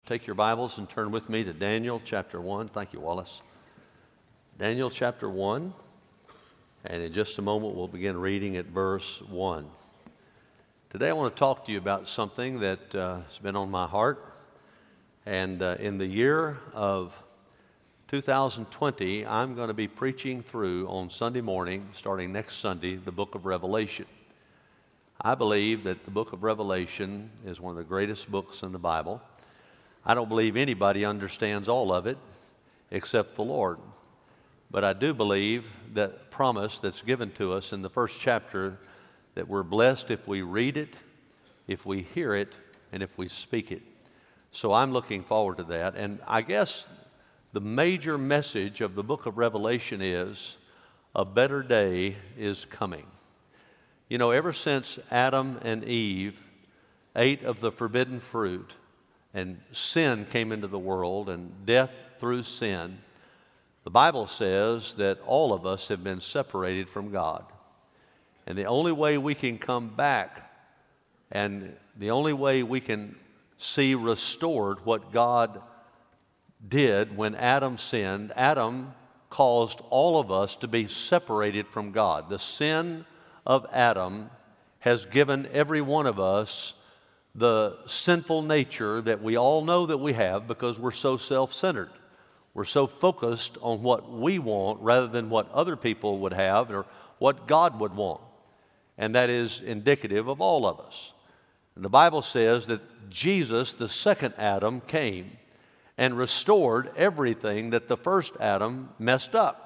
take your Bibles and turn with me to Daniel chapter 1. Thank you, Wallace. Daniel chapter 1, and in just a moment we'll begin reading at verse 1. Today I want to talk to you about something that has been on my heart. And in the year of 2020, I'm going to be preaching through on Sunday morning, starting next Sunday, the book of Revelation. I believe that the book of Revelation is one of the greatest books in the Bible. I don't believe anybody understands all of it except the Lord. But I do believe that promise that's given to us in the first chapter that we're blessed if we read it, if we hear it, and if we speak it. So I'm looking forward to that. And I guess the major message of the book of Revelation is a better day is coming. You know, ever since Adam and Eve ate of the forbidden fruit and sin came into the world and death through sin, the Bible says that all of us have been separated from God. And the only way we can come back and the only way we can see restored what God did when Adam sinned, Adam caused all of us to be separated from God. The sin of Adam has given every one of us the sinful nature that we all know that we have because we're so self-centered. We're so focused on what we want rather than what other people would have or what God would want. And that is indicative of all of us. And the Bible says that Jesus, the second Adam, came and restored everything that the first Adam messed up.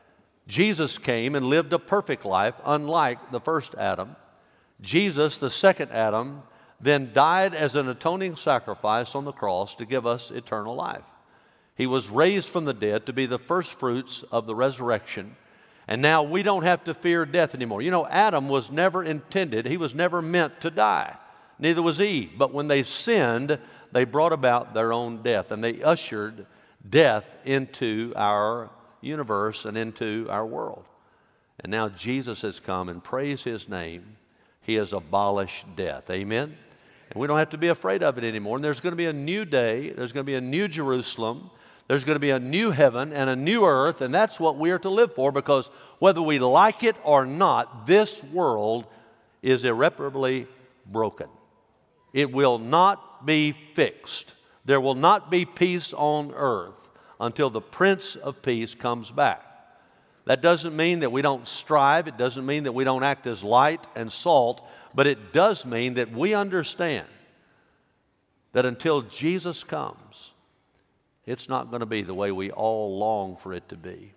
Jesus came and lived a perfect life, unlike the first Adam. Jesus, the second Adam, then died as an atoning sacrifice on the cross to give us eternal life. He was raised from the dead to be the first fruits of the resurrection. And now we don't have to fear death anymore. You know, Adam was never intended, he was never meant to die. Neither was Eve. But when they sinned, they brought about their own death. And they ushered death into our universe and into our world. And now Jesus has come, and praise His name, He has abolished death. Amen? And we don't have to be afraid of it anymore. And there's going to be a new day. There's going to be a new Jerusalem. There's going to be a new heaven and a new earth, and that's what we are to live for, because whether we like it or not, this world is irreparably broken. It will not be fixed. There will not be peace on earth until the Prince of Peace comes back. That doesn't mean that we don't strive. It doesn't mean that we don't act as light and salt, but it does mean that we understand that until Jesus comes, it's not going to be the way we all long for it to be.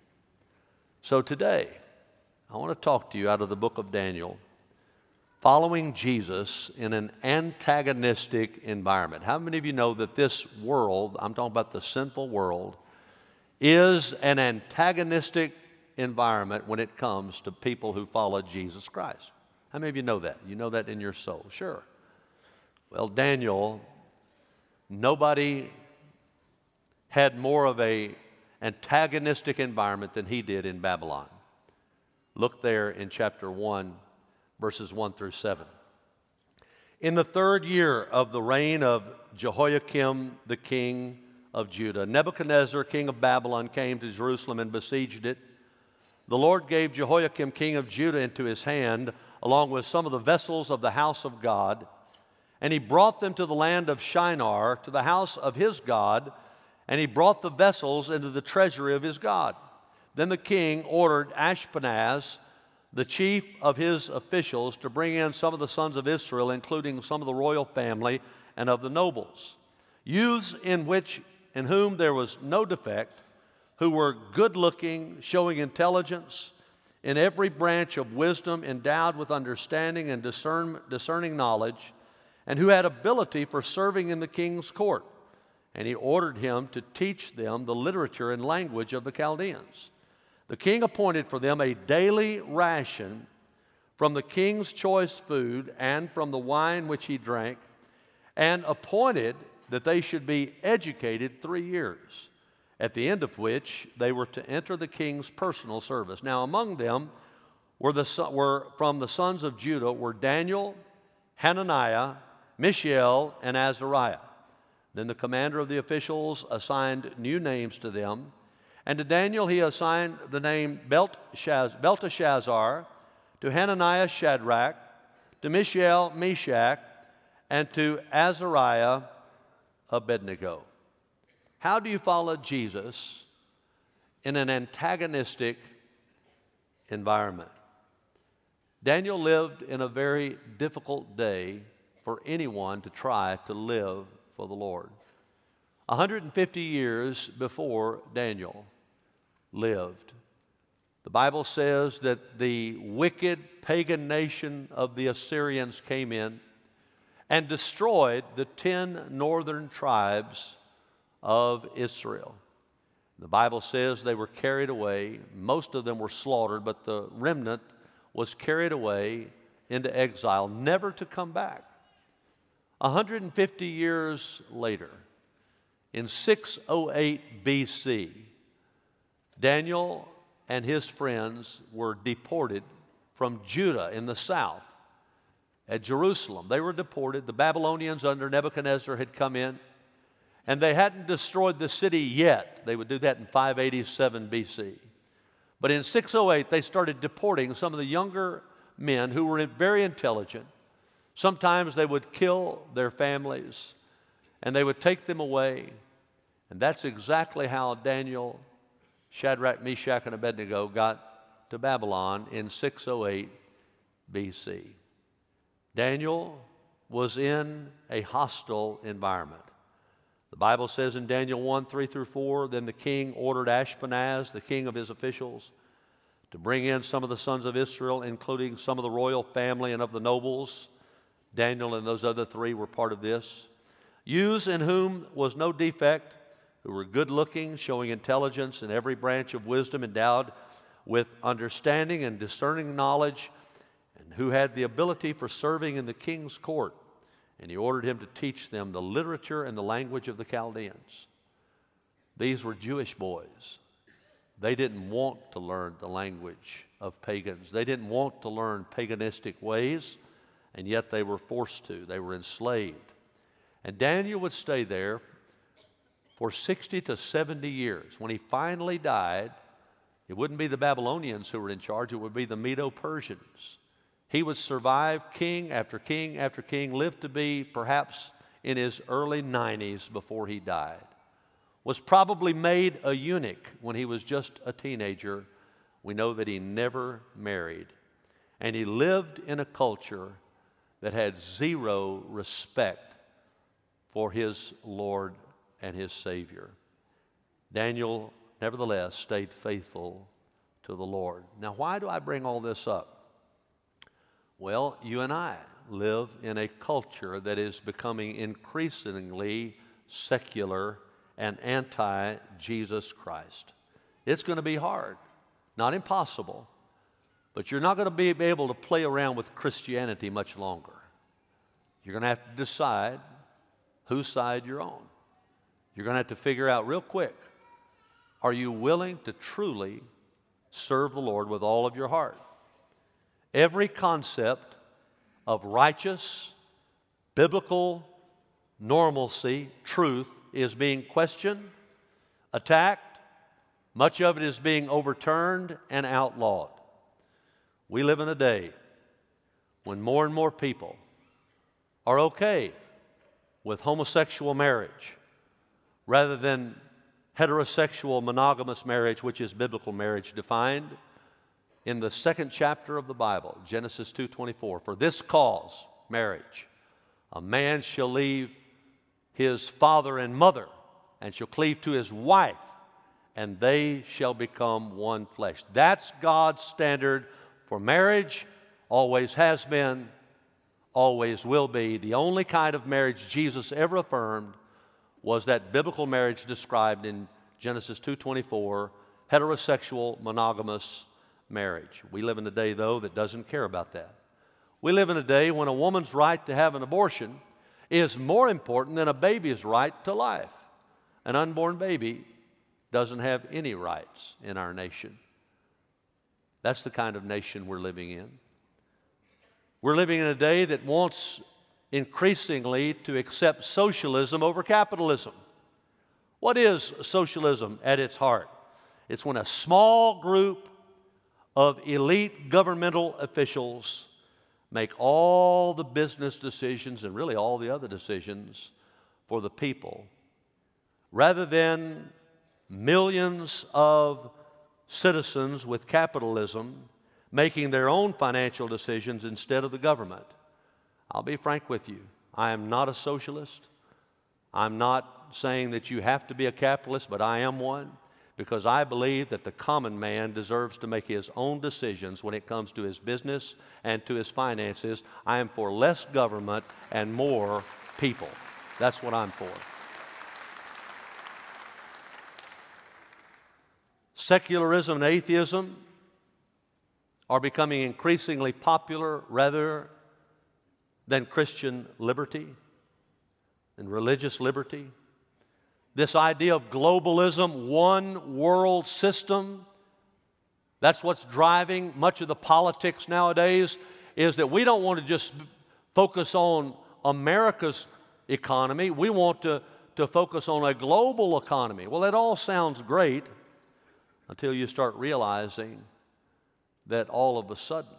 So today, I want to talk to you out of the book of Daniel, following Jesus in an antagonistic environment. How many of you know that this world, I'm talking about the sinful world, is an antagonistic environment when it comes to people who follow Jesus Christ? How many of you know that? You know that in your soul? Sure. Well, Daniel, nobody had more of an antagonistic environment than he did in Babylon. Look there in chapter 1, verses 1 through 7. In the third year of the reign of Jehoiakim, the king of Judah, Nebuchadnezzar, king of Babylon, came to Jerusalem and besieged it. The Lord gave Jehoiakim, king of Judah, into his hand, along with some of the vessels of the house of God. And he brought them to the land of Shinar, to the house of his God, and he brought the vessels into the treasury of his God. Then the king ordered Ashpenaz, the chief of his officials, to bring in some of the sons of Israel, including some of the royal family and of the nobles, youths in whom there was no defect, who were good-looking, showing intelligence in every branch of wisdom, endowed with understanding and discerning knowledge, and who had ability for serving in the king's court. And he ordered him to teach them the literature and language of the Chaldeans. The king appointed for them a daily ration from the king's choice food and from the wine which he drank, and appointed that they should be educated 3 years, at the end of which they were to enter the king's personal service. Now among them were from the sons of Judah were Daniel, Hananiah, Mishael, and Azariah. Then the commander of the officials assigned new names to them, and to Daniel he assigned the name Belteshazzar, to Hananiah Shadrach, to Mishael Meshach, and to Azariah Abednego. How do you follow Jesus in an antagonistic environment? Daniel lived in a very difficult day for anyone to try to live for the Lord. 150 years before Daniel lived, the Bible says that the wicked pagan nation of the Assyrians came in and destroyed the 10 northern tribes of Israel. The Bible says they were carried away. Most of them were slaughtered, but the remnant was carried away into exile, never to come back. 150 years later, in 608 BC, Daniel and his friends were deported from Judah in the south at Jerusalem. They were deported. The Babylonians under Nebuchadnezzar had come in, and they hadn't destroyed the city yet. They would do that in 587 BC. But in 608, they started deporting some of the younger men who were very intelligent. Sometimes they would kill their families, and they would take them away. And that's exactly how Daniel, Shadrach, Meshach, and Abednego got to Babylon in 608 BC. Daniel was in a hostile environment. The Bible says in Daniel 1, 3 through 4, then the king ordered Ashpenaz, the king of his officials, to bring in some of the sons of Israel, including some of the royal family and of the nobles. Daniel and those other three were part of this. Youths in whom was no defect, who were good-looking, showing intelligence in every branch of wisdom, endowed with understanding and discerning knowledge, and who had the ability for serving in the king's court. And he ordered him to teach them the literature and the language of the Chaldeans. These were Jewish boys. They didn't want to learn the language of pagans. They didn't want to learn paganistic ways, and yet they were forced to. They were enslaved. And Daniel would stay there for 60 to 70 years. When he finally died, it wouldn't be the Babylonians who were in charge, it would be the Medo-Persians. He would survive king after king after king, lived to be perhaps in his early 90s before he died. Was probably made a eunuch when he was just a teenager. We know that he never married. And he lived in a culture that had zero respect for his Lord and his Savior. Daniel, nevertheless, stayed faithful to the Lord. Now, why do I bring all this up? Well, you and I live in a culture that is becoming increasingly secular and anti-Jesus Christ. It's going to be hard, not impossible, but you're not going to be able to play around with Christianity much longer. You're going to have to decide whose side you're on. You're going to have to figure out real quick, are you willing to truly serve the Lord with all of your heart? Every concept of righteous, biblical normalcy, truth, is being questioned, attacked. Much of it is being overturned and outlawed. We live in a day when more and more people are okay with homosexual marriage rather than heterosexual monogamous marriage, which is biblical marriage defined in the 2nd chapter of the Bible, Genesis 2:24. For this cause, marriage, a man shall leave his father and mother and shall cleave to his wife, and they shall become one flesh. That's God's standard for marriage, always has been, always will be. The only kind of marriage Jesus ever affirmed was that biblical marriage described in Genesis 2:24, heterosexual monogamous marriage. We live in a day, though, that doesn't care about that. We live in a day when a woman's right to have an abortion is more important than a baby's right to life. An unborn baby doesn't have any rights in our nation. That's the kind of nation we're living in. We're living in a day that wants increasingly to accept socialism over capitalism. What is socialism at its heart? It's when a small group of elite governmental officials make all the business decisions and really all the other decisions for the people, rather than millions of citizens with capitalism making their own financial decisions instead of the government. I'll be frank with you. I am not a socialist. I'm not saying that you have to be a capitalist, but I am one, because I believe that the common man deserves to make his own decisions when it comes to his business and to his finances. I am for less government and more people. That's what I'm for. Secularism and atheism are becoming increasingly popular rather than Christian liberty and religious liberty. This idea of globalism, one world system, that's what's driving much of the politics nowadays, is that we don't want to just focus on America's economy. We want to focus on a global economy. Well, that all sounds great until you start realizing that all of a sudden,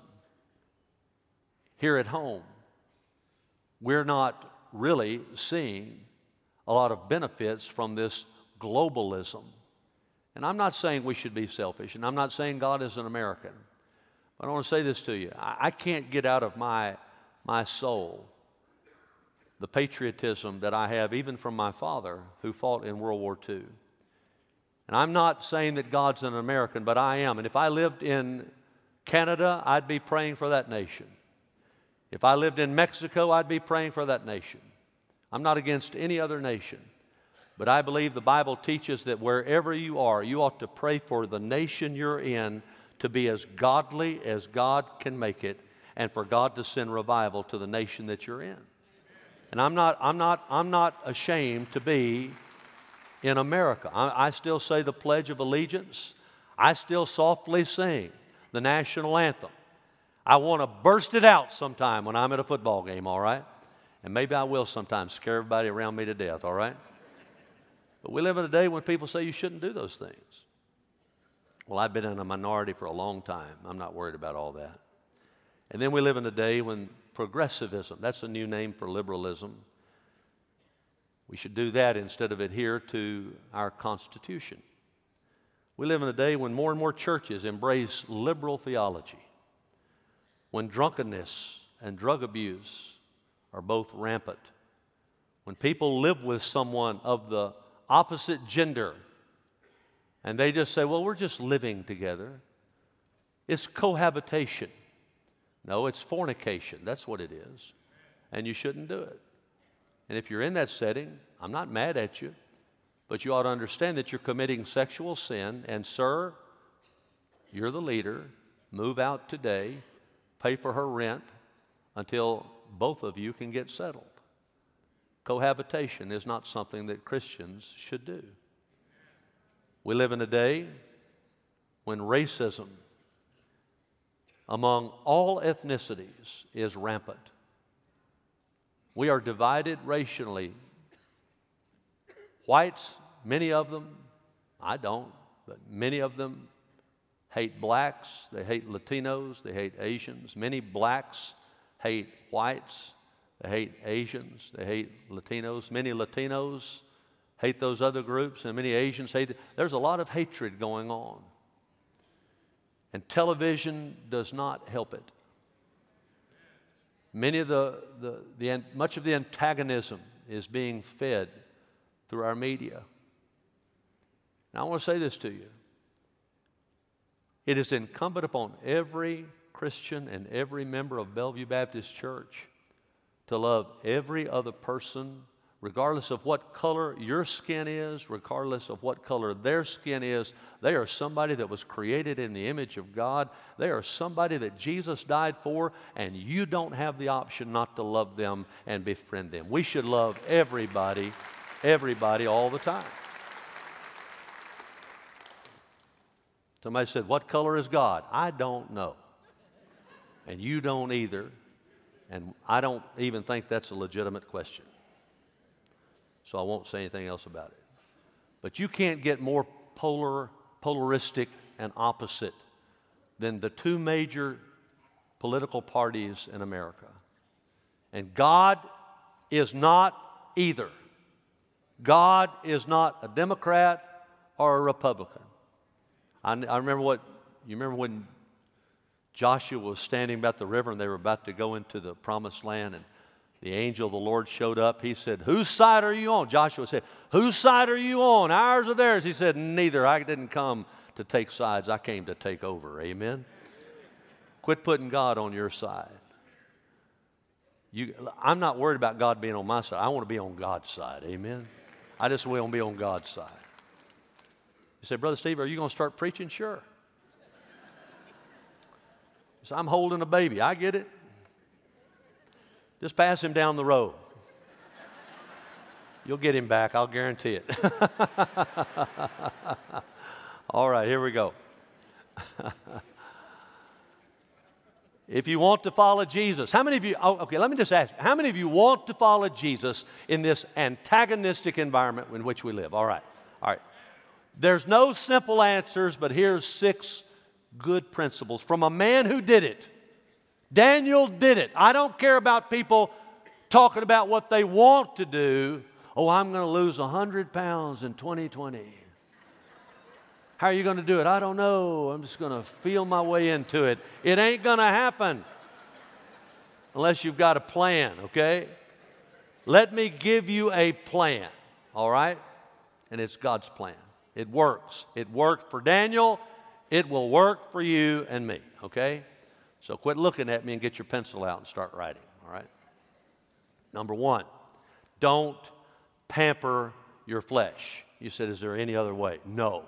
here at home, we're not really seeing a lot of benefits from this globalism. And I'm not saying we should be selfish, and I'm not saying God is an American. But I want to say this to you. I can't get out of my soul the patriotism that I have even from my father who fought in World War II. And I'm not saying that God's an American, but I am. And if I lived in Canada, I'd be praying for that nation. If I lived in Mexico, I'd be praying for that nation. I'm not against any other nation. But I believe the Bible teaches that wherever you are, you ought to pray for the nation you're in to be as godly as God can make it, and for God to send revival to the nation that you're in. And I'm not ashamed to be in America. I still say the Pledge of Allegiance. I still softly sing the national anthem. I want to burst it out sometime when I'm at a football game, all right? And maybe I will sometimes scare everybody around me to death, all right? But we live in a day when people say you shouldn't do those things. Well, I've been in a minority for a long time. I'm not worried about all that. And then we live in a day when progressivism, that's a new name for liberalism. We should do that instead of adhere to our Constitution. We live in a day when more and more churches embrace liberal theology, when drunkenness and drug abuse are both rampant, when people live with someone of the opposite gender and they just say, well, we're just living together. It's cohabitation. No, it's fornication. That's what it is. And you shouldn't do it. And if you're in that setting, I'm not mad at you, but you ought to understand that you're committing sexual sin. And sir, you're the leader. Move out today. Pay for her rent until both of you can get settled. Cohabitation is not something that Christians should do. We live in a day when racism among all ethnicities is rampant. We are divided racially. Whites, many of them, I don't, but many of them hate blacks, they hate Latinos, they hate Asians. Many blacks hate whites, they hate Asians, they hate Latinos. Many Latinos hate those other groups, and many Asians hate. There's a lot of hatred going on. And television does not help it. Many of much of the antagonism is being fed through our media. Now I want to say this to you. It is incumbent upon every Christian and every member of Bellevue Baptist Church to love every other person, regardless of what color your skin is, regardless of what color their skin is. They are somebody that was created in the image of God. They are somebody that Jesus died for, and you don't have the option not to love them and befriend them. We should love everybody all the time. Somebody said, what color is God? I don't know. And you don't either. And I don't even think that's a legitimate question. So I won't say anything else about it. But you can't get more polaristic and opposite than the two major political parties in America. And God is not either. God is not a Democrat or a Republican. I remember you remember when Joshua was standing about the river and they were about to go into the promised land, and the angel of the Lord showed up. He said, "Whose side are you on?" Joshua said, "Whose side are you on? Ours or theirs?" He said, "Neither. I didn't come to take sides. I came to take over." Amen? Quit putting God on your side. I'm not worried about God being on my side. I want to be on God's side. Amen? I just want to be on God's side. You say, "Brother Steve, are you going to start preaching?" Sure. So I'm holding a baby. I get it. Just pass him down the road. You'll get him back. I'll guarantee it. All right, here we go. If you want to follow Jesus, how many of you, let me just ask, how many of you want to follow Jesus in this antagonistic environment in which we live? All right. There's no simple answers, but here's 6 good principles from a man who did it. Daniel did it. I don't care about people talking about what they want to do. "Oh, I'm going to lose 100 pounds in 2020. How are you going to do it? "I don't know. I'm just going to feel my way into it." It ain't going to happen unless you've got a plan, okay? Let me give you a plan, all right? And it's God's plan. It works. It worked for Daniel. It will work for you and me, okay? So quit looking at me and get your pencil out and start writing, all right? Number 1, don't pamper your flesh. You said, "Is there any other way?" No.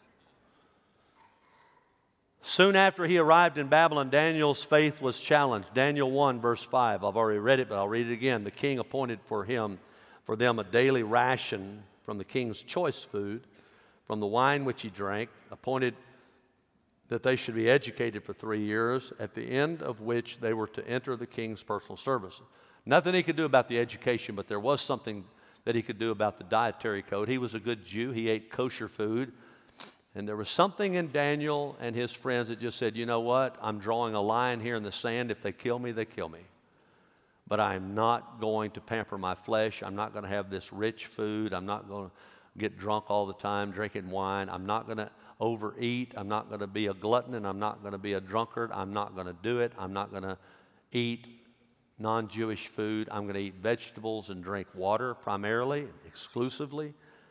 Soon after he arrived in Babylon, Daniel's faith was challenged. Daniel 1, verse 5. I've already read it, but I'll read it again. The king appointed for them a daily ration from the king's choice food, from the wine which he drank, appointed that they should be educated for 3 years, at the end of which they were to enter the king's personal service. Nothing he could do about the education, but there was something that he could do about the dietary code. He was a good Jew. He ate kosher food. And there was something in Daniel and his friends that just said, "You know what? I'm drawing a line here in the sand. If they kill me, they kill me. But I'm not going to pamper my flesh. I'm not going to have this rich food. I'm not going to get drunk all the time, drinking wine. I'm not going to overeat. I'm not going to be a glutton, and I'm not going to be a drunkard. I'm not going to do it. I'm not going to eat non-Jewish food. I'm going to eat vegetables and drink water primarily, exclusively."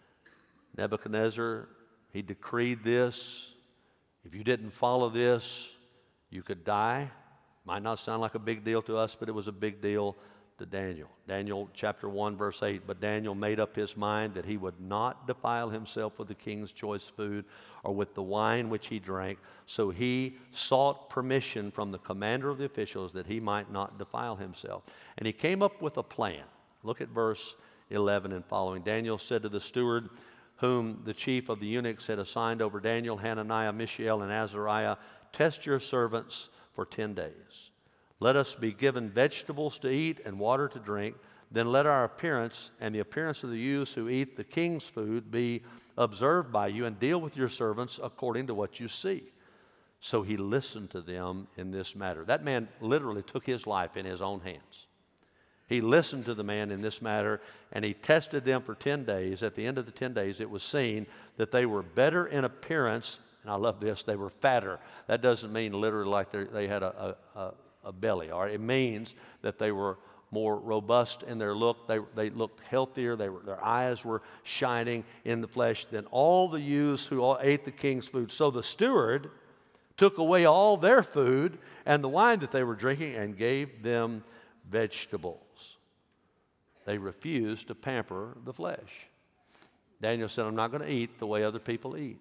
Nebuchadnezzar, he decreed this. If you didn't follow this, you could die. Might not sound like a big deal to us, but it was a big deal to Daniel. Daniel chapter 1, verse 8. But Daniel made up his mind that he would not defile himself with the king's choice food or with the wine which he drank. So he sought permission from the commander of the officials that he might not defile himself. And he came up with a plan. Look at verse 11 and following. Daniel said to the steward, whom the chief of the eunuchs had assigned over Daniel, Hananiah, Mishael, and Azariah, "Test your servants for 10 days. Let us be given vegetables to eat and water to drink. Then let our appearance and the appearance of the youths who eat the king's food be observed by you, and deal with your servants according to what you see." So he listened to them in this matter. That man literally took his life in his own hands. He listened to the man in this matter, and he tested them for 10 days. At the end of the 10 days, it was seen that they were better in appearance, and I love this, they were fatter. That doesn't mean literally like they had a belly, all right? It means that they were more robust in their look. They looked healthier. Their eyes were shining in the flesh than all the youths who all ate the king's food. So the steward took away all their food and the wine that they were drinking and gave them vegetables. They refused to pamper the flesh. Daniel said, "I'm not going to eat the way other people eat."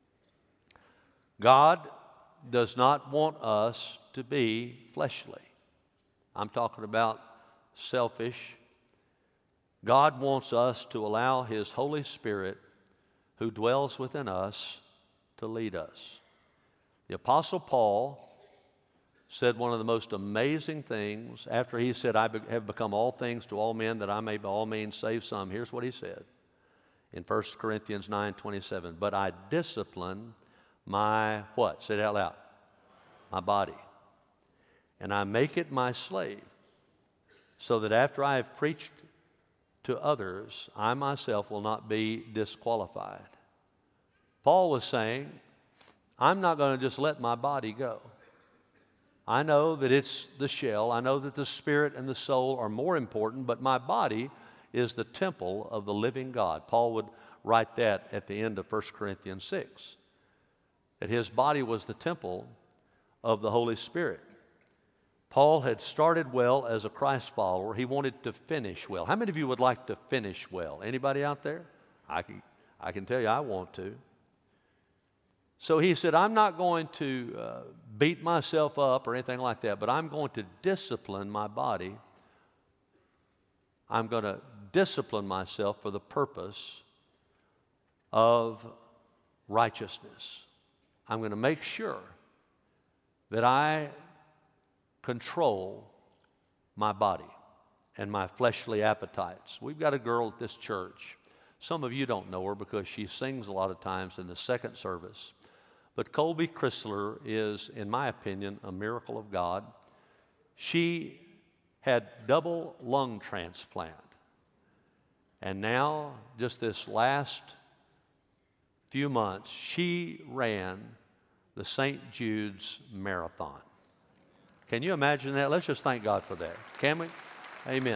God does not want us to be fleshly. I'm talking about selfish. God wants us to allow His Holy Spirit, who dwells within us, to lead us. The Apostle Paul said one of the most amazing things. After he said, have become all things to all men, that I may by all means save some. Here's what he said in 1 Corinthians 9:27. But I discipline my what? Say it out loud. My body. And I make it my slave, so that after I have preached to others, I myself will not be disqualified. Paul was saying, I'm not going to just let my body go. I know that it's the shell. I know that the spirit and the soul are more important, but my body is the temple of the living God. Paul would write that at the end of 1 Corinthians 6, that his body was the temple of the Holy Spirit. Paul had started well as a Christ follower. He wanted to finish well. How many of you would like to finish well? Anybody out there? I can tell you I want to. So he said, I'm not going to beat myself up or anything like that, but I'm going to discipline my body. I'm going to discipline myself for the purpose of righteousness. I'm going to make sure that I control my body and my fleshly appetites. We've got a girl at this church. Some of you don't know her because she sings a lot of times in the second service. But Colby Chrysler is, in my opinion, a miracle of God. She had double lung transplant. And now, just this last few months, she ran the St. Jude's Marathon. Can you imagine that? Let's just thank God for that. Can we? Amen.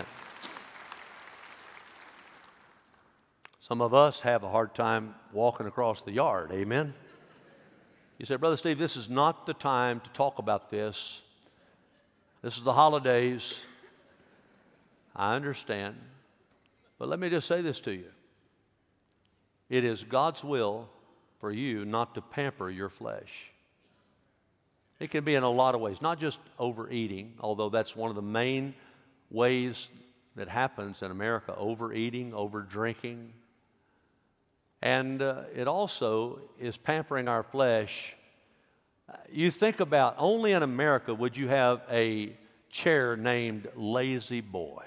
Some of us have a hard time walking across the yard. Amen. You say, Brother Steve, this is not the time to talk about this. This is the holidays. I understand. But let me just say this to you. It is God's will for you not to pamper your flesh. It can be in a lot of ways, not just overeating, although that's one of the main ways that happens in America, overeating, overdrinking. And it also is pampering our flesh. You think about, only in America would you have a chair named Lazy Boy.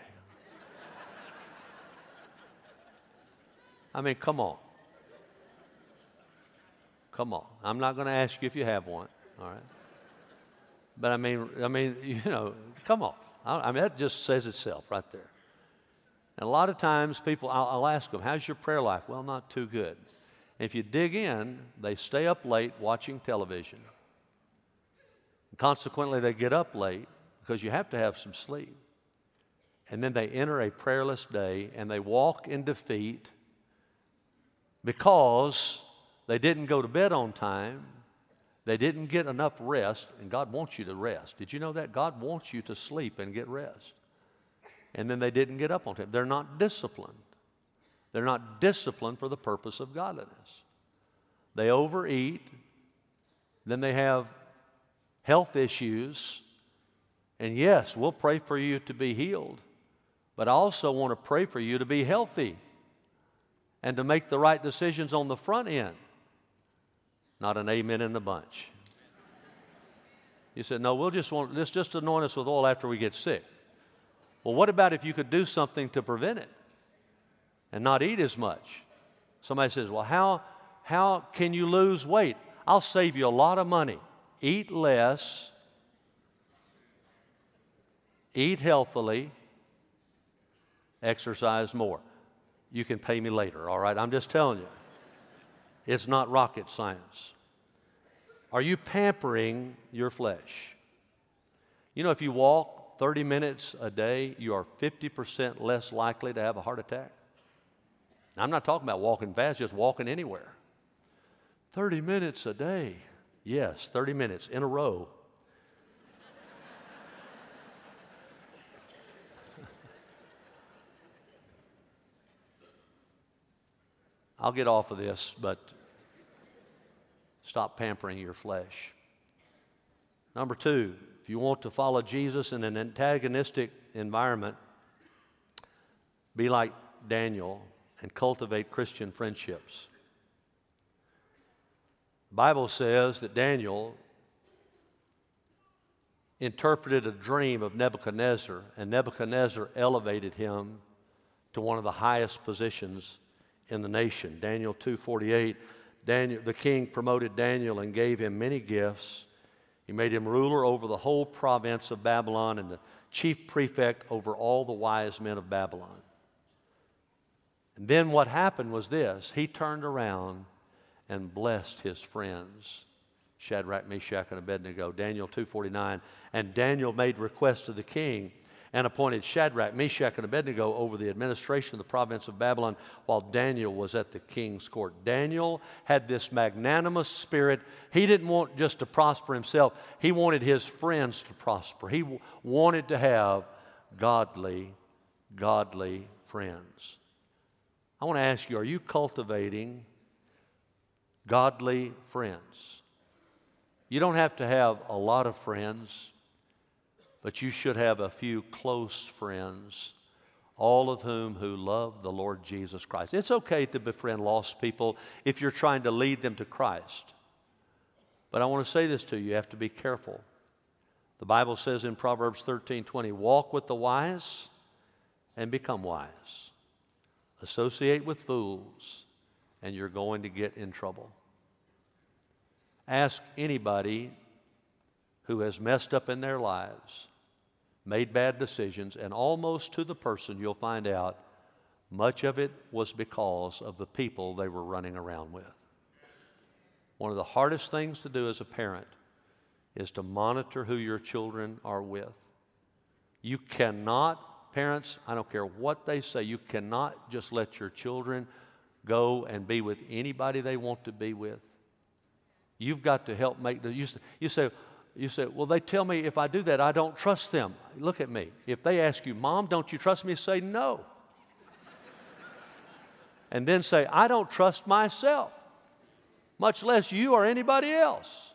I mean, come on. Come on. I'm not going to ask you if you have one, all right? But I mean, you know, come on. I mean, that just says itself right there. And a lot of times people, I'll ask them, how's your prayer life? Well, not too good. And if you dig in, they stay up late watching television. Consequently, they get up late because you have to have some sleep. And then they enter a prayerless day and they walk in defeat because they didn't go to bed on time. They didn't get enough rest, and God wants you to rest. Did you know that? God wants you to sleep and get rest. And then they didn't get up on time. They're not disciplined. They're not disciplined for the purpose of godliness. They overeat. Then they have health issues. And yes, we'll pray for you to be healed. But I also want to pray for you to be healthy and to make the right decisions on the front end. Not an amen in the bunch. You said, no, we'll just anoint us with oil after we get sick. Well, what about if you could do something to prevent it and not eat as much? Somebody says, well, how can you lose weight? I'll save you a lot of money. Eat less, eat healthily, exercise more. You can pay me later, all right? I'm just telling you. It's not rocket science. Are you pampering your flesh? You know, if you walk 30 minutes a day, you are 50% less likely to have a heart attack. Now, I'm not talking about walking fast, just walking anywhere. 30 minutes a day. Yes, 30 minutes in a row. I'll get off of this, but stop pampering your flesh. Number two, if you want to follow Jesus in an antagonistic environment, be like Daniel and cultivate Christian friendships. The Bible says that Daniel interpreted a dream of Nebuchadnezzar, and Nebuchadnezzar elevated him to one of the highest positions in the nation. Daniel 2:48, the king promoted Daniel and gave him many gifts. He made him ruler over the whole province of Babylon and the chief prefect over all the wise men of Babylon. And then what happened was this: he turned around and blessed his friends, Shadrach, Meshach, and Abednego. Daniel 2:49, and Daniel made request to the king and appointed Shadrach, Meshach, and Abednego over the administration of the province of Babylon while Daniel was at the king's court. Daniel had this magnanimous spirit. He didn't want just to prosper himself. He wanted his friends to prosper. He wanted to have godly friends. I want to ask you, are you cultivating godly friends? You don't have to have a lot of friends, but you should have a few close friends, all of whom who love the Lord Jesus Christ. It's okay to befriend lost people if you're trying to lead them to Christ. But I want to say this to you: you have to be careful. The Bible says in Proverbs 13:20, walk with the wise and become wise. Associate with fools, and you're going to get in trouble. Ask anybody who has messed up in their lives, made bad decisions, and almost to the person you'll find out much of it was because of the people they were running around with. One of the hardest things to do as a parent is to monitor who your children are with. You cannot, parents, I don't care what they say, you cannot just let your children go and be with anybody they want to be with. You've got to help make the, you say, well, they tell me if I do that, I don't trust them. Look at me. If they ask you, Mom, don't you trust me? Say no. And then say, I don't trust myself, much less you or anybody else.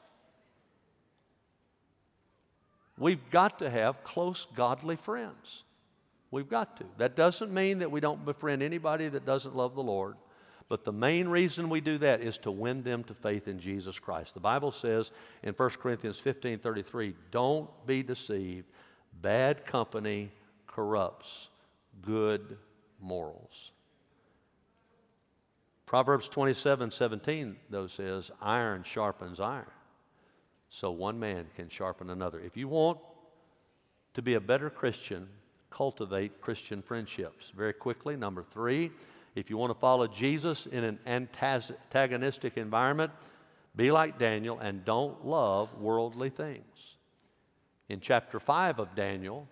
We've got to have close, godly friends. We've got to. That doesn't mean that we don't befriend anybody that doesn't love the Lord. But the main reason we do that is to win them to faith in Jesus Christ. The Bible says in 1 Corinthians 15:33, don't be deceived. Bad company corrupts good morals. Proverbs 27:17, though, says, iron sharpens iron, so one man can sharpen another. If you want to be a better Christian, cultivate Christian friendships. Very quickly, number 3, if you want to follow Jesus in an antagonistic environment, be like Daniel and don't love worldly things. In chapter 5 of Daniel,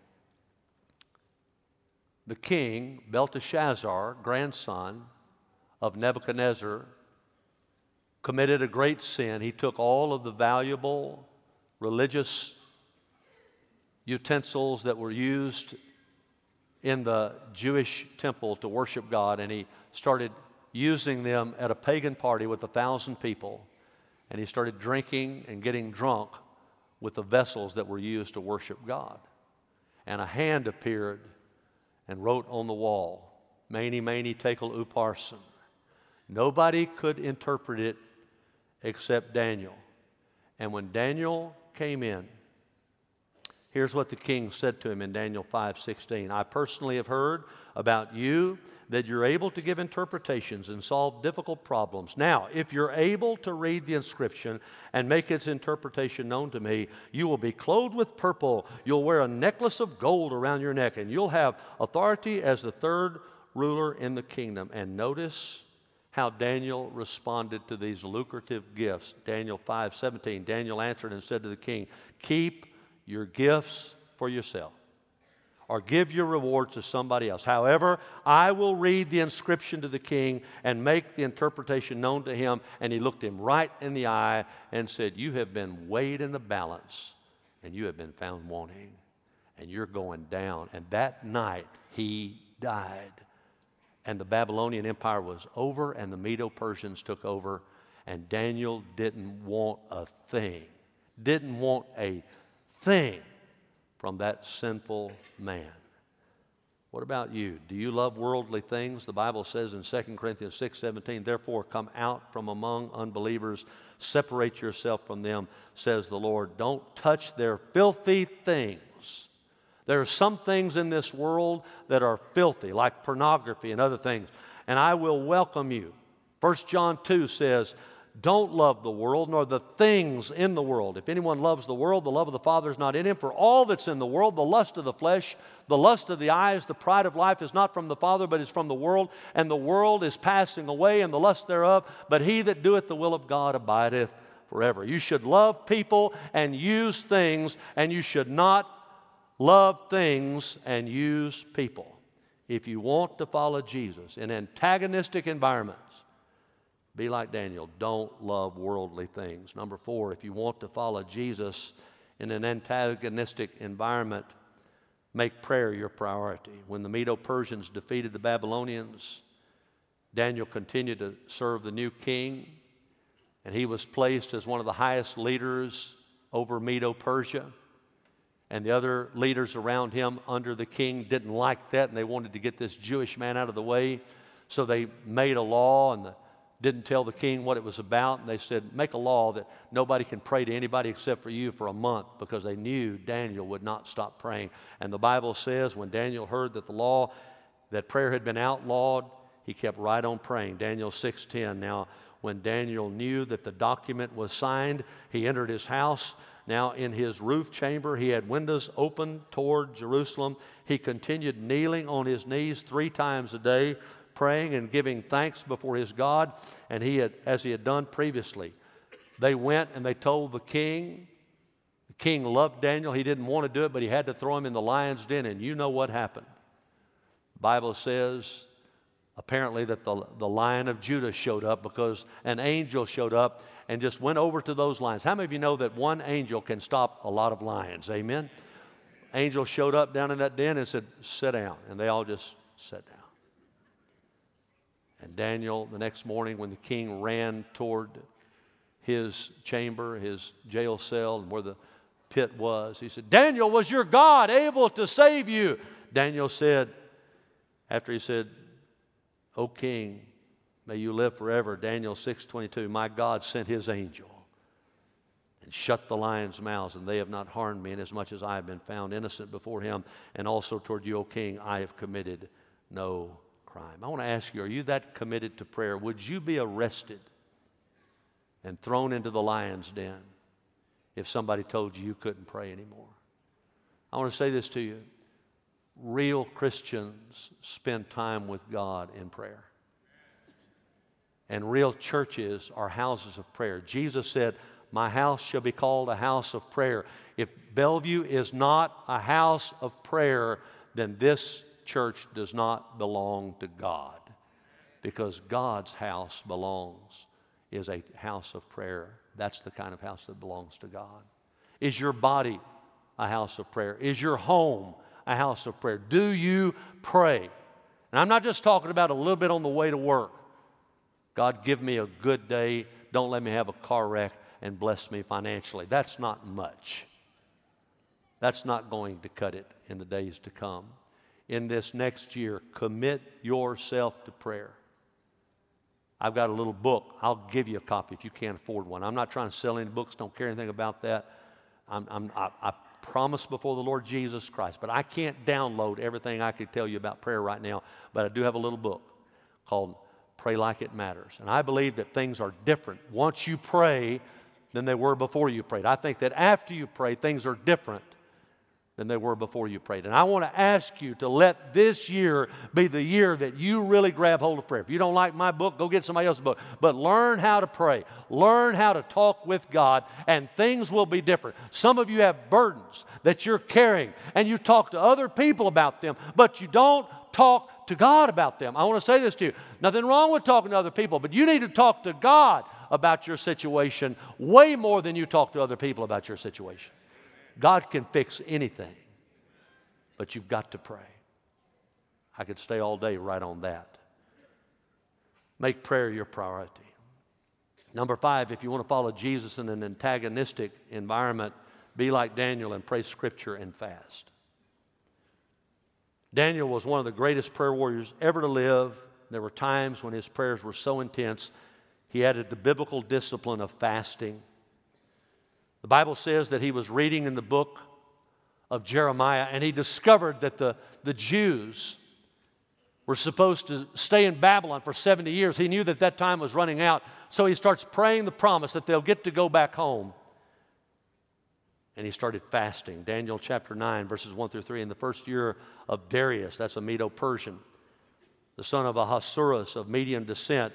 the king, Belteshazzar, grandson of Nebuchadnezzar, committed a great sin. He took all of the valuable religious utensils that were used in the Jewish temple to worship God, and he started using them at a pagan party with 1,000 people, and he started drinking and getting drunk with the vessels that were used to worship God. And a hand appeared and wrote on the wall, Mene, Mene, Tekel, Upharsin. Nobody could interpret it except Daniel. And when Daniel came in, here's what the king said to him in Daniel 5:16. I personally have heard about you that you're able to give interpretations and solve difficult problems. Now, if you're able to read the inscription and make its interpretation known to me, you will be clothed with purple. You'll wear a necklace of gold around your neck, and you'll have authority as the third ruler in the kingdom. And notice how Daniel responded to these lucrative gifts. Daniel 5:17. Daniel answered and said to the king, keep your gifts for yourself, or give your rewards to somebody else. However, I will read the inscription to the king and make the interpretation known to him. And he looked him right in the eye and said, you have been weighed in the balance, and you have been found wanting, and you're going down. And that night he died. And the Babylonian Empire was over, and the Medo-Persians took over, and Daniel didn't want a thing from that sinful man. What about you? Do you love worldly things? The Bible says in 2 Corinthians 6:17, therefore come out from among unbelievers, separate yourself from them, says the Lord. Don't touch their filthy things. There are some things in this world that are filthy, like pornography and other things, and I will welcome you. 1 John 2 says, don't love the world, nor the things in the world. If anyone loves the world, the love of the Father is not in him. For all that's in the world, the lust of the flesh, the lust of the eyes, the pride of life is not from the Father, but is from the world. And the world is passing away, and the lust thereof. But he that doeth the will of God abideth forever. You should love people and use things, and you should not love things and use people. If you want to follow Jesus in antagonistic environments, be like Daniel. Don't love worldly things. Number 4, if you want to follow Jesus in an antagonistic environment, make prayer your priority. When the Medo-Persians defeated the Babylonians, Daniel continued to serve the new king, and he was placed as one of the highest leaders over Medo-Persia. And the other leaders around him under the king didn't like that, and they wanted to get this Jewish man out of the way. So they made a law and didn't tell the king what it was about. And they said, make a law that nobody can pray to anybody except for you for a month, because they knew Daniel would not stop praying. And the Bible says when Daniel heard that the law, that prayer had been outlawed, he kept right on praying. Daniel 6:10. Now, when Daniel knew that the document was signed, he entered his house. Now, in his roof chamber, he had windows open toward Jerusalem. He continued kneeling on his knees 3 times a day, praying and giving thanks before his God, and as he had done previously. They went and they told the king. The king loved Daniel. He didn't want to do it, but he had to throw him in the lion's den, and you know what happened. The Bible says apparently that the Lion of Judah showed up, because an angel showed up and just went over to those lions. How many of you know that one angel can stop a lot of lions? Amen? Angel showed up down in that den and said, sit down, and they all just sat down. And Daniel, the next morning when the king ran toward his chamber, his jail cell, and where the pit was, he said, Daniel, was your God able to save you? Daniel said, after he said, O king, may you live forever, Daniel 6:22, my God sent his angel and shut the lions' mouths, and they have not harmed me, inasmuch as I have been found innocent before him, and also toward you, O king, I have committed no crime. I want to ask you, are you that committed to prayer? Would you be arrested and thrown into the lion's den if somebody told you you couldn't pray anymore? I want to say this to you. Real Christians spend time with God in prayer. And real churches are houses of prayer. Jesus said, my house shall be called a house of prayer. If Bellevue is not a house of prayer, then this church does not belong to God, because God's house is a house of prayer. That's the kind of house that belongs to God. Is your body a house of prayer? Is your home a house of prayer? Do you pray? And I'm not just talking about a little bit on the way to work. God, give me a good day. Don't let me have a car wreck, and bless me financially. That's not much. That's not going to cut it in the days to come. In this next year, commit yourself to prayer. I've got a little book. I'll give you a copy if you can't afford one. I'm not trying to sell any books. Don't care anything about that. I promise before the Lord Jesus Christ. But I can't download everything I could tell you about prayer right now. But I do have a little book called Pray Like It Matters. And I believe that things are different once you pray than they were before you prayed. I think that after you pray, things are different than they were before you prayed. And I want to ask you to let this year be the year that you really grab hold of prayer. If you don't like my book, go get somebody else's book. But learn how to pray. Learn how to talk with God, and things will be different. Some of you have burdens that you're carrying, and you talk to other people about them, but you don't talk to God about them. I want to say this to you. Nothing wrong with talking to other people, but you need to talk to God about your situation way more than you talk to other people about your situation. God can fix anything, but you've got to pray. I could stay all day right on that. Make prayer your priority. Number 5, if you want to follow Jesus in an antagonistic environment, be like Daniel and pray Scripture and fast. Daniel was one of the greatest prayer warriors ever to live. There were times when his prayers were so intense, he added the biblical discipline of fasting. The Bible says that he was reading in the book of Jeremiah, and he discovered that the Jews were supposed to stay in Babylon for 70 years. He knew that that time was running out, so he starts praying the promise that they'll get to go back home. And he started fasting. Daniel chapter 9, verses 1 through 3. In the first year of Darius, that's a Medo-Persian, the son of Ahasuerus of Median descent,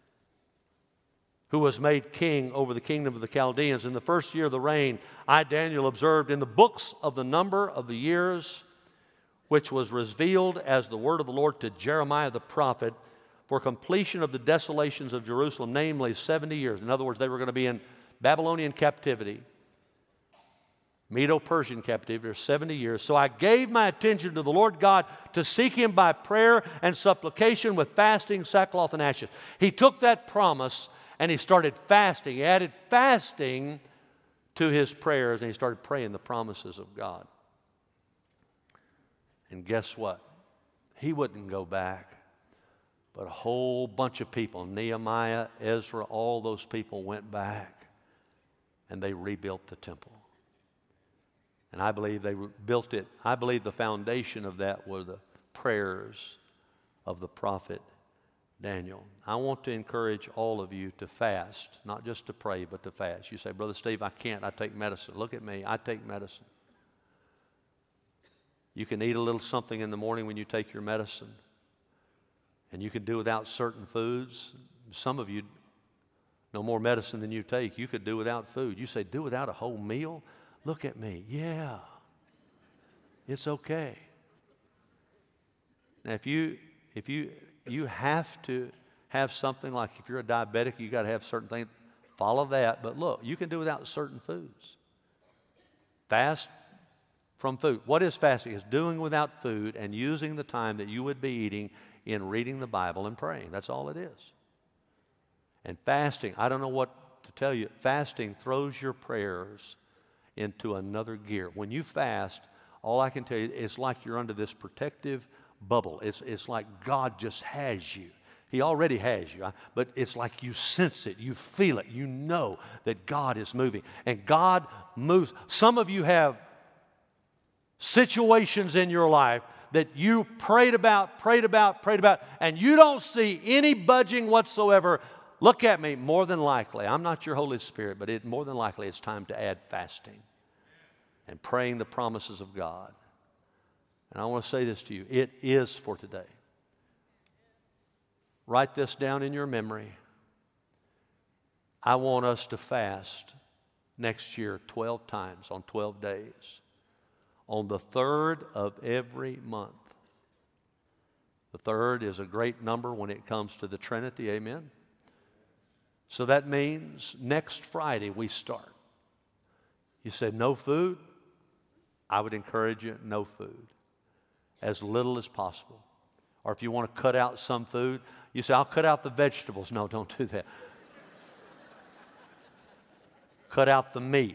who was made king over the kingdom of the Chaldeans. In the first year of the reign, I, Daniel, observed in the books of the number of the years which was revealed as the word of the Lord to Jeremiah the prophet for completion of the desolations of Jerusalem, namely 70 years. In other words, they were going to be in Babylonian captivity, Medo-Persian captivity for 70 years. So I gave my attention to the Lord God to seek Him by prayer and supplication with fasting, sackcloth, and ashes. He took that promise and he started fasting. He added fasting to his prayers, and he started praying the promises of God. And guess what? He wouldn't go back. But a whole bunch of people, Nehemiah, Ezra, all those people went back, and they rebuilt the temple. And I believe they built it. I believe the foundation of that were the prayers of the prophet Daniel. I want to encourage all of you to fast, not just to pray, but to fast. You say, Brother Steve, I can't. I take medicine. Look at me. I take medicine. You can eat a little something in the morning when you take your medicine. And you can do without certain foods. Some of you know more medicine than you take. You could do without food. You say, do without a whole meal? Look at me. Yeah. It's okay. Now, if you have to have something like if you're a diabetic, you got to have certain things. Follow that. But look, you can do without certain foods. Fast from food. What is fasting? It's doing without food and using the time that you would be eating in reading the Bible and praying. That's all it is. And fasting, I don't know what to tell you. Fasting throws your prayers into another gear. When you fast, all I can tell you, it's like you're under this protective bubble. It's like God just has you. He already has you, but it's like you sense it, you feel it, you know that God is moving. And God moves. Some of you have situations in your life that you prayed about, and you don't see any budging whatsoever. Look at me, more than likely, I'm not your Holy Spirit, but more than likely it's time to add fasting and praying the promises of God. And I want to say this to you, it is for today. Write this down in your memory. I want us to fast next year 12 times on 12 days. On the 3rd of every month. The 3rd is a great number when it comes to the Trinity, amen? So that means next Friday we start. You said no food? I would encourage you, no food. As little as possible. Or if you want to cut out some food, you say, I'll cut out the vegetables. No, don't do that. Cut out the meat.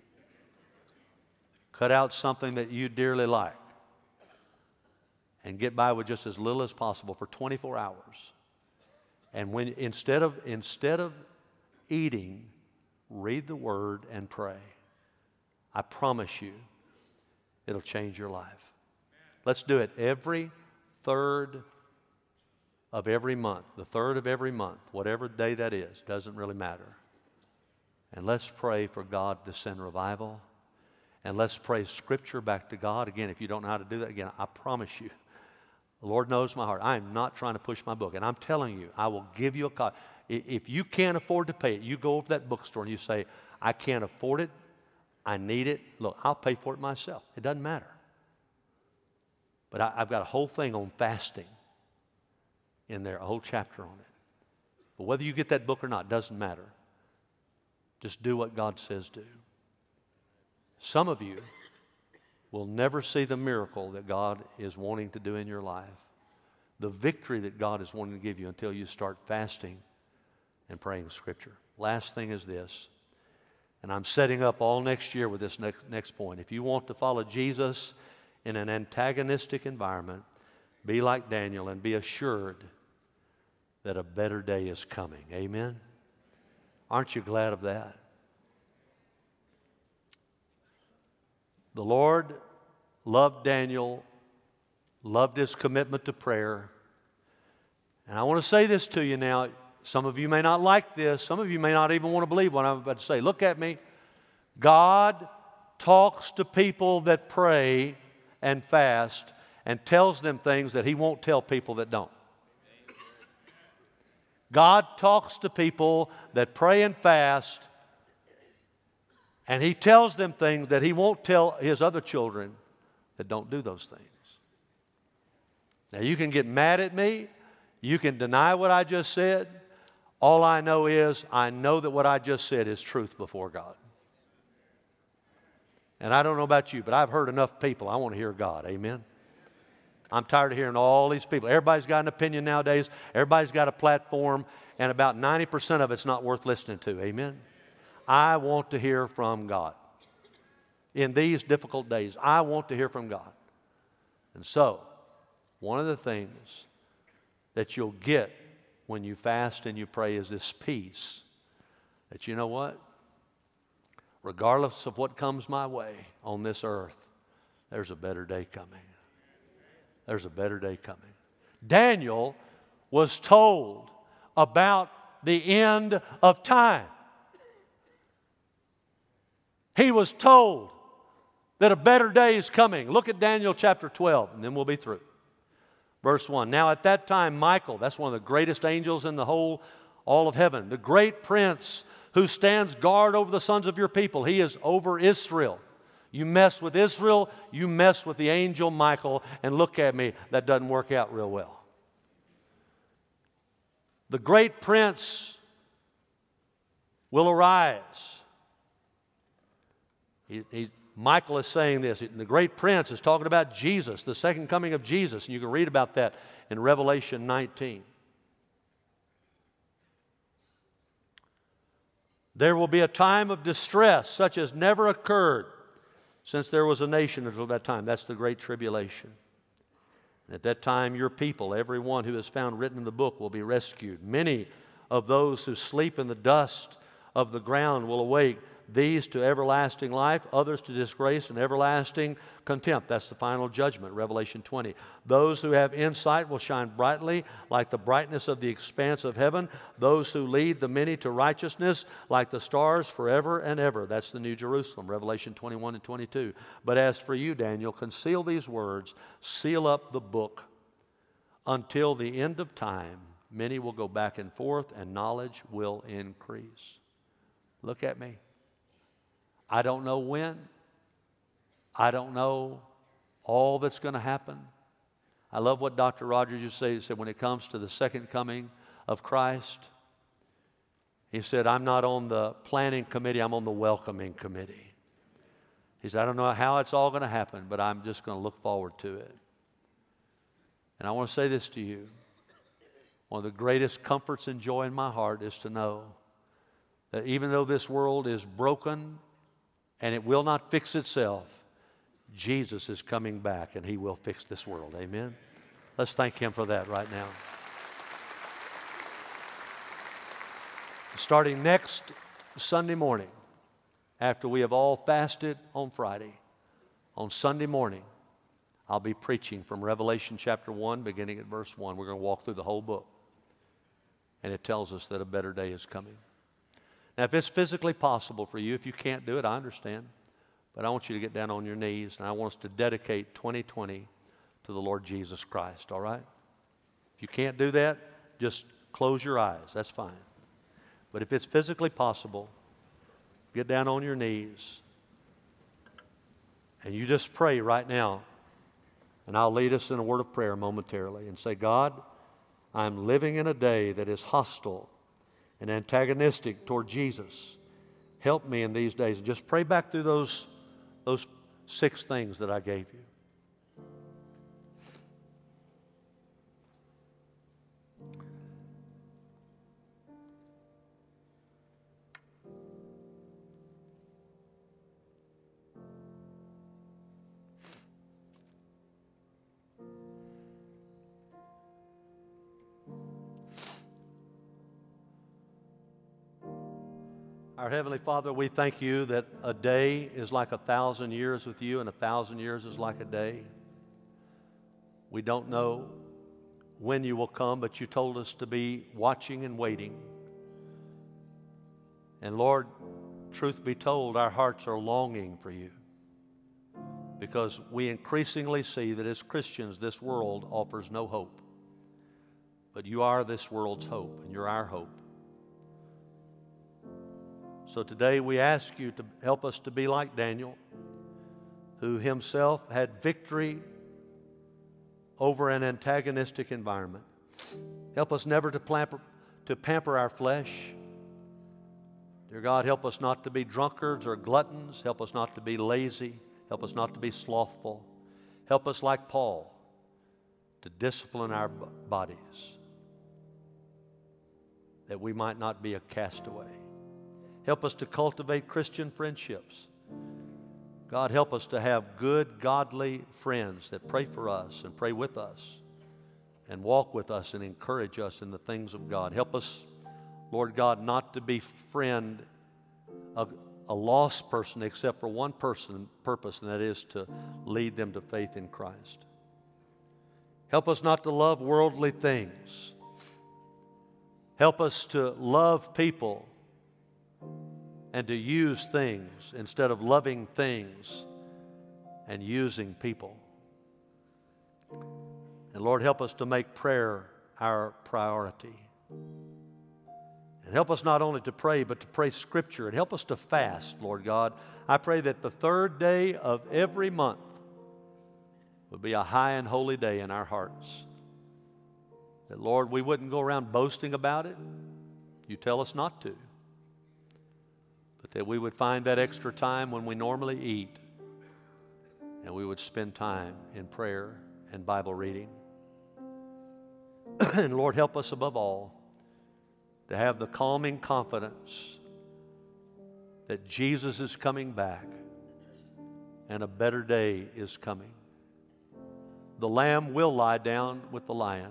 Cut out something that you dearly like. And get by with just as little as possible for 24 hours. And when instead of eating, read the Word and pray. I promise you, it'll change your life. Let's do it every 3rd of every month. The 3rd of every month, whatever day that is, doesn't really matter. And let's pray for God to send revival. And let's pray Scripture back to God. Again, if you don't know how to do that, again, I promise you, the Lord knows my heart. I am not trying to push my book. And I'm telling you, I will give you a copy. If you can't afford to pay it, you go over to that bookstore and you say, I can't afford it. I need it. Look, I'll pay for it myself. It doesn't matter. But I've got a whole thing on fasting in there, a whole chapter on it. But whether you get that book or not, doesn't matter. Just do what God says do. Some of you will never see the miracle that God is wanting to do in your life, the victory that God is wanting to give you until you start fasting and praying Scripture. Last thing is this, and I'm setting up all next year with this next point. If you want to follow Jesus in an antagonistic environment, be like Daniel and be assured that a better day is coming. Amen? Aren't you glad of that? The Lord loved Daniel, loved his commitment to prayer. And I want to say this to you now. Some of you may not like this. Some of you may not even want to believe what I'm about to say. Look at me. God talks to people that pray and fast and tells them things that He won't tell people that don't. God talks to people that pray and fast, and He tells them things that He won't tell His other children that don't do those things. Now, you can get mad at me. You can deny what I just said. All I know is I know that what I just said is truth before God. And I don't know about you, but I've heard enough people. I want to hear God. Amen? I'm tired of hearing all these people. Everybody's got an opinion nowadays. Everybody's got a platform, and about 90% of it's not worth listening to. Amen? I want to hear from God. In these difficult days, I want to hear from God. And so, one of the things that you'll get when you fast and you pray is this peace that, you know what? Regardless of what comes my way on this earth, there's a better day coming. There's a better day coming. Daniel was told about the end of time. He was told that a better day is coming. Look at Daniel chapter 12, and then we'll be through. Verse 1. Now at that time, Michael, that's one of the greatest angels in all of heaven, the great prince who stands guard over the sons of your people. He is over Israel. You mess with Israel, you mess with the angel Michael, and look at me, that doesn't work out real well. The great prince will arise. Michael is saying this. The great prince is talking about Jesus, the second coming of Jesus, and you can read about that in Revelation 19. There will be a time of distress such as never occurred since there was a nation until that time. That's the Great Tribulation. And at that time, your people, everyone who is found written in the book, will be rescued. Many of those who sleep in the dust of the ground will awake, these to everlasting life, others to disgrace and everlasting contempt. That's the final judgment, Revelation 20. Those who have insight will shine brightly like the brightness of the expanse of heaven. Those who lead the many to righteousness like the stars forever and ever. That's the New Jerusalem, Revelation 21 and 22. But as for you, Daniel, conceal these words, seal up the book until the end of time. Many will go back and forth and knowledge will increase. Look at me. I don't know when. I don't know all that's going to happen. I love what Dr. Rogers used to say. He said, when it comes to the second coming of Christ, he said, I'm not on the planning committee, I'm on the welcoming committee. He said, I don't know how it's all going to happen, but I'm just going to look forward to it. And I want to say this to you. One of the greatest comforts and joy in my heart is to know that even though this world is broken and it will not fix itself, Jesus is coming back and He will fix this world. Amen? Let's thank Him for that right now. Starting next Sunday morning, after we have all fasted on Friday, on Sunday morning, I'll be preaching from Revelation chapter 1, beginning at verse 1. We're going to walk through the whole book. And it tells us that a better day is coming. Now, if it's physically possible for you, if you can't do it, I understand. But I want you to get down on your knees, and I want us to dedicate 2020 to the Lord Jesus Christ, all right? If you can't do that, just close your eyes. That's fine. But if it's physically possible, get down on your knees, and you just pray right now, and I'll lead us in a word of prayer momentarily, and say, God, I'm living in a day that is hostile and antagonistic toward Jesus. Help me in these days. Just pray back through those 6 things that I gave you. Our Heavenly Father, we thank you that a day is like 1,000 years with you and 1,000 years is like a day. We don't know when you will come, but you told us to be watching and waiting. And Lord, truth be told, our hearts are longing for you because we increasingly see that as Christians, this world offers no hope. But you are this world's hope, and you're our hope. So today we ask you to help us to be like Daniel, who himself had victory over an antagonistic environment. Help us never to pamper our flesh. Dear God, help us not to be drunkards or gluttons. Help us not to be lazy. Help us not to be slothful. Help us, like Paul, to discipline our bodies, that we might not be a castaway. Help us to cultivate Christian friendships. God, help us to have good, godly friends that pray for us and pray with us and walk with us and encourage us in the things of God. Help us, Lord God, not to befriend a lost person except for one purpose, and that is to lead them to faith in Christ. Help us not to love worldly things. Help us to love people and to use things instead of loving things and using people. And Lord, help us to make prayer our priority. And help us not only to pray, but to pray Scripture. And help us to fast, Lord God. I pray that the third day of every month would be a high and holy day in our hearts. That, Lord, we wouldn't go around boasting about it. You tell us not to. But that we would find that extra time when we normally eat, and we would spend time in prayer and Bible reading. And Lord, help us above all to have the calming confidence that Jesus is coming back and a better day is coming. The lamb will lie down with the lion.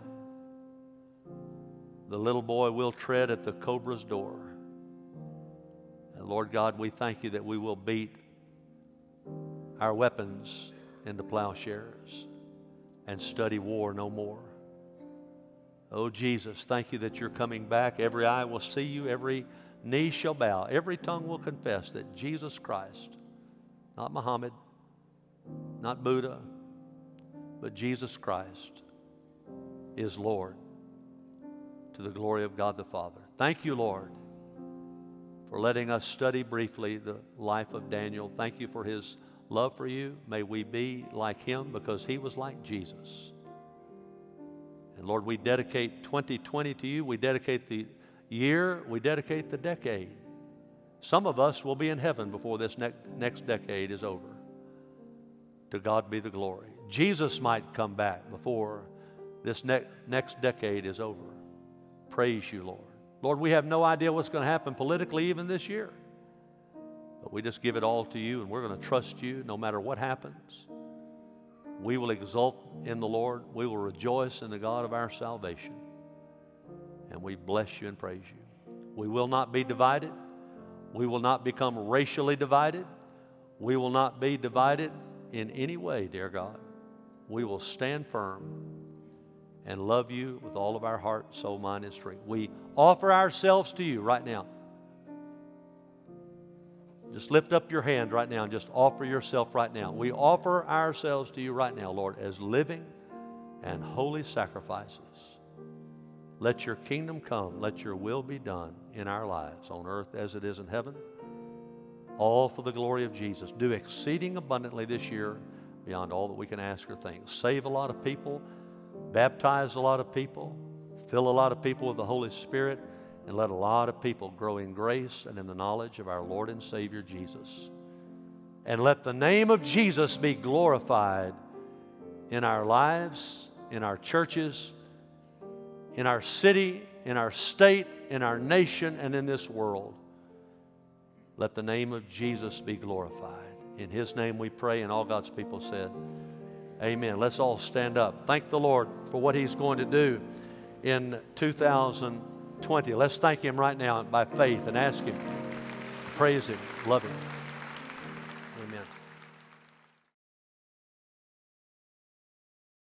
The little boy will tread at the cobra's door. And Lord God, we thank you that we will beat our weapons into plowshares and study war no more. Oh Jesus, thank you that you're coming back. Every eye will see you, every knee shall bow, every tongue will confess that Jesus Christ, not Muhammad, not Buddha, but Jesus Christ is Lord, to the glory of God the Father. Thank you, Lord, for letting us study briefly the life of Daniel. Thank you for his love for you. May we be like him because he was like Jesus. And Lord, we dedicate 2020 to you. We dedicate the year. We dedicate the decade. Some of us will be in heaven before this next decade is over. To God be the glory. Jesus might come back before this next decade is over. Praise you, Lord. Lord, we have no idea what's going to happen politically even this year. But we just give it all to you, and we're going to trust you no matter what happens. We will exult in the Lord. We will rejoice in the God of our salvation. And we bless you and praise you. We will not be divided. We will not become racially divided. We will not be divided in any way, dear God. We will stand firm and love you with all of our heart, soul, mind, and strength. We offer ourselves to you right now. Just lift up your hand right now and just offer yourself right now. We offer ourselves to you right now, Lord, as living and holy sacrifices. Let your kingdom come. Let your will be done in our lives on earth as it is in heaven. All for the glory of Jesus. Do exceeding abundantly this year beyond all that we can ask or think. Save a lot of people. Baptize a lot of people. Fill a lot of people with the Holy Spirit. And let a lot of people grow in grace and in the knowledge of our Lord and Savior Jesus. And let the name of Jesus be glorified in our lives, in our churches, in our city, in our state, in our nation, and in this world. Let the name of Jesus be glorified. In His name we pray, and all God's people said, amen. Let's all stand up. Thank the Lord for what He's going to do in 2020. Let's thank Him right now by faith and ask Him Praise Him. Love Him.